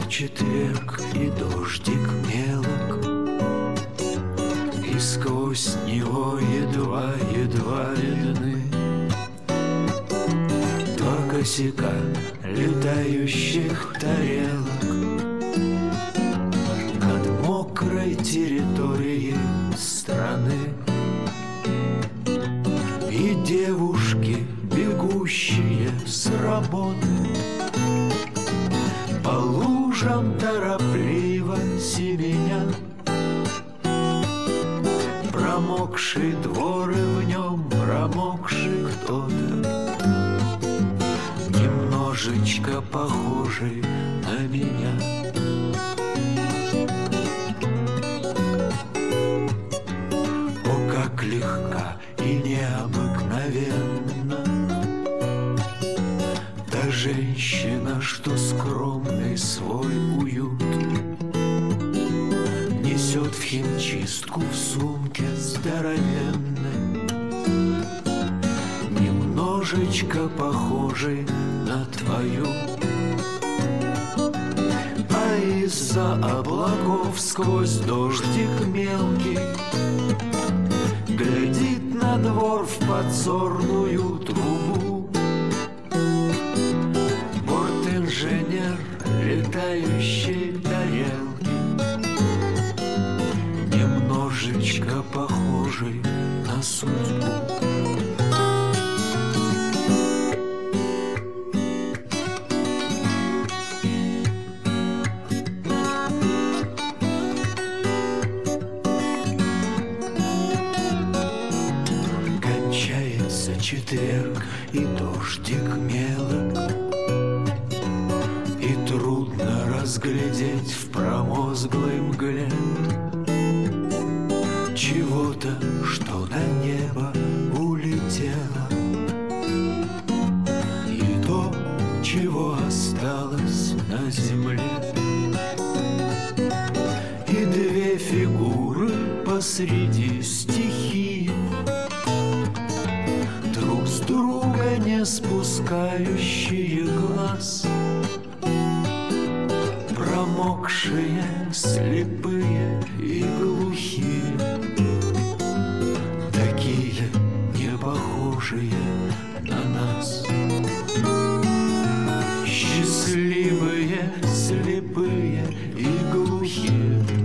четверг, и дождик мелок, и сквозь него едва-едва видны два косяка летающих тарелок над мокрой территорией страны. И девушки, бегущие с работы, по лужам торопливо семенят. Промокший двор, и в нем промокший кто-то, немножечко похожий на меня. О, как легка и необыкновенна та женщина, что скромный свой уют несет в химчистку в сумке здоровенной, немножечко похожей на твою. А из-за облаков сквозь дождик мелкий глядит на двор в подзорную трубу борт-инженер летающей тарелки, немножечко похожий на судьбу. Четверг, и дождик мелок, и трудно разглядеть в промозглой мгле чего-то, что на небо улетело, и то, чего осталось на земле. И две фигуры посреди стихии, друг с друга не спускающие глаз, промокшие, слепые и глухие, такие не похожие на нас. Счастливые, слепые и глухие,